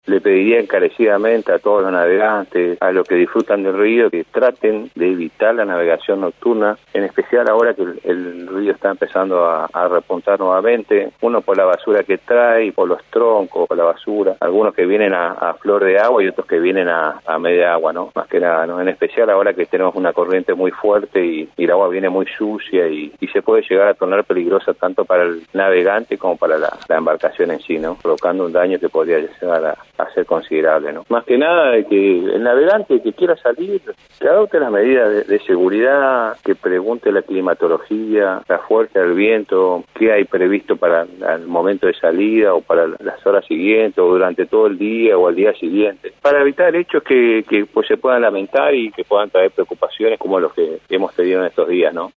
Le pediría encarecidamente a todos los navegantes, a los que disfrutan del río, que traten de evitar la navegación nocturna, en especial ahora que el río está empezando a repuntar nuevamente, uno por la basura que trae, por los troncos, por la basura, algunos que vienen a flor de agua y otros que vienen a media agua, ¿no? Más que nada, ¿no? En especial ahora que tenemos una corriente muy fuerte y el agua viene muy sucia y se puede llegar a tornar peligrosa tanto para el navegante como para la embarcación en sí, ¿no? Provocando un daño que podría llegar a ser considerable, ¿no? Más que nada de que el navegante que quiera salir, que adopte las medidas de seguridad, que pregunte la climatología, la fuerza del viento, qué hay previsto para el momento de salida o para las horas siguientes o durante todo el día o al día siguiente, para evitar hechos que pues se puedan lamentar y que puedan traer preocupaciones como los que hemos tenido en estos días, ¿no?